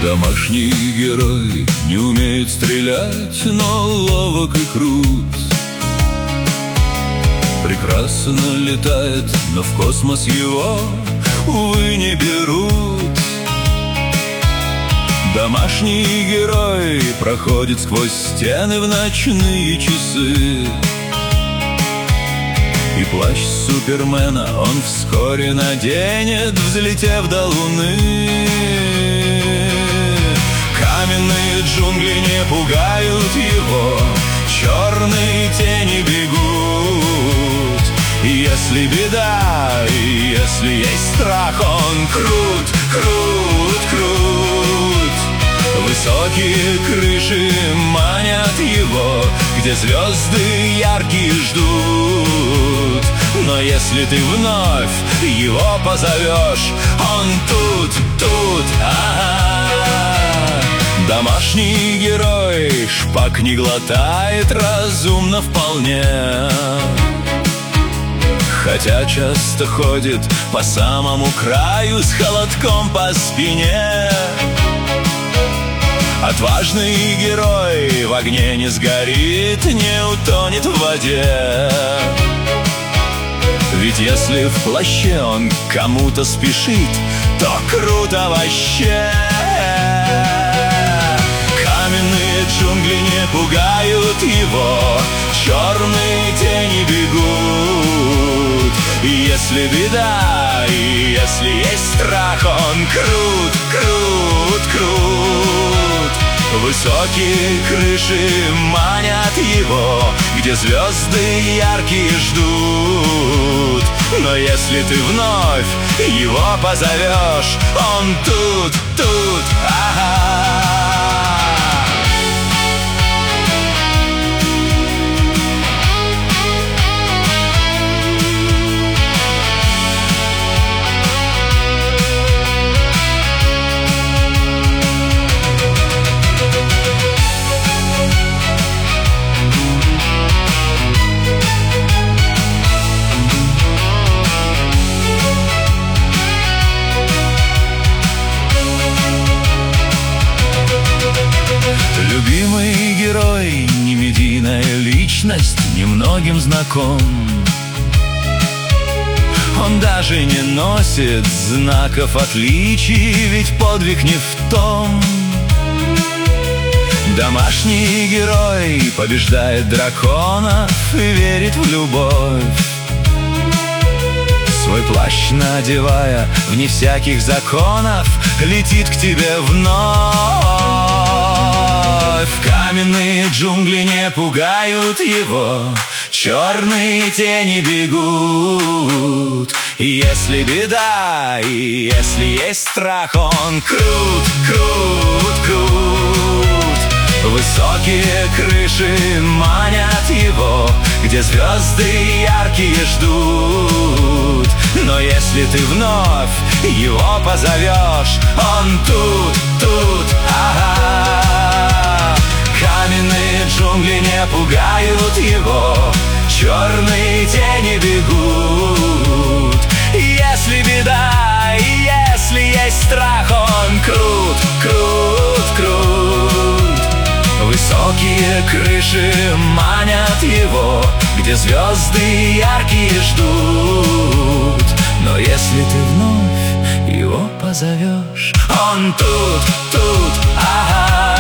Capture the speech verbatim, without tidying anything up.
Домашний герой не умеет стрелять, но ловок и крут. Прекрасно летает, но в космос его, увы, не берут. Домашний герой проходит сквозь стены в ночные часы, и плащ Супермена он вскоре наденет, взлетев до Луны. Каменные джунгли не пугают его, черные тени бегут. И если беда, и если есть страх, он крут, крут, крут. Высокие крыши манят его, где звезды яркие ждут. Но если ты вновь его позовешь, он тут, тут, ага. Домашний герой шпаг не глотает, разумно вполне, хотя часто ходит по самому краю с холодком по спине. Отважный герой в огне не сгорит, не утонет в воде. Ведь если в плаще он кому-то спешит, то круто вообще. Каменные джунгли не пугают его, черные тени бегут. И если беда, и если есть страх, он крут, крут, крут. Высокие крыши манят его, где звезды яркие ждут. Но если ты вновь его позовешь, он тут, тут, ага. Любимый герой, не медийная личность, немногим знаком. Он даже не носит знаков отличий, ведь подвиг не в том. Домашний герой побеждает драконов и верит в любовь. Свой плащ надевая, вне всяких законов, летит к тебе вновь. Каменные джунгли не пугают его, черные тени бегут. И если беда, и если есть страх, он крут, крут, крут. Высокие крыши манят его, где звезды яркие ждут. Но если ты вновь его позовешь, он тут, тут, ага. Каменные джунгли не пугают его, черные тени бегут. Если беда, и если есть страх, он крут, крут, крут. Высокие крыши манят его, где звезды яркие ждут. Но если ты вновь его позовешь, он тут, тут, ага.